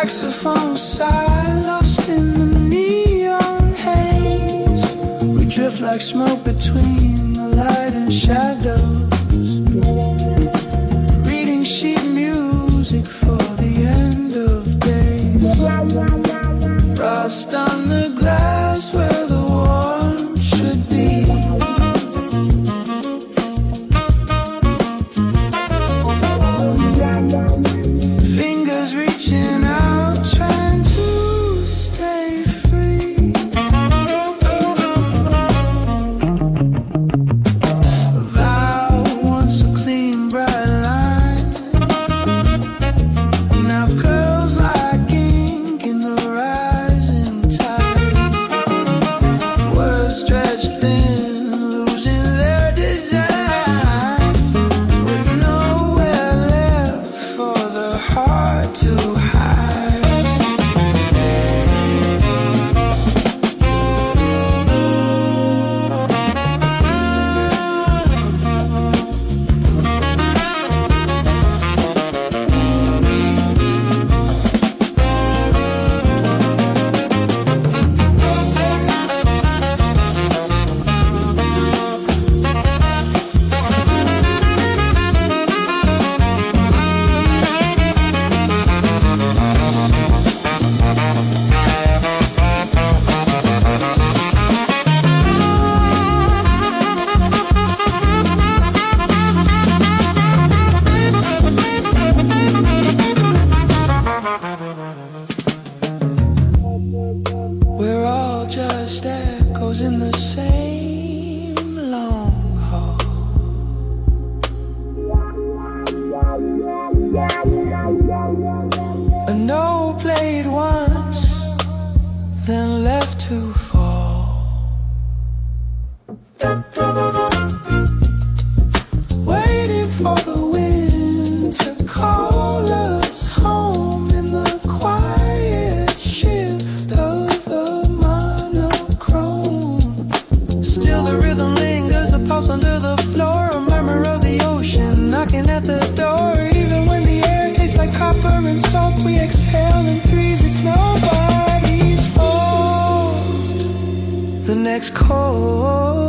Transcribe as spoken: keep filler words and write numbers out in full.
saxophone side, lost in the neon haze. We drift like smoke between the light and shadows, reading sheet music for the end of days. Frost on the glass where the warmth should be. Fingers reaching out, trying to stay free. Vow once a clean, bright line, now curls like ink in the rising tide. Words stretched thin, losing their design, with nowhere left for the heart to hide. We're all just echoes in the same long hall. A note played once, then left to fall. Waiting for the wind to call us home in the quiet shift of the monochrome. Still the rhythm lingers, a pulse under the floor, a murmur of the ocean knocking at the door. Even when the air tastes like copper and salt, we exhale and freeze. It's nobody's fault. The next chord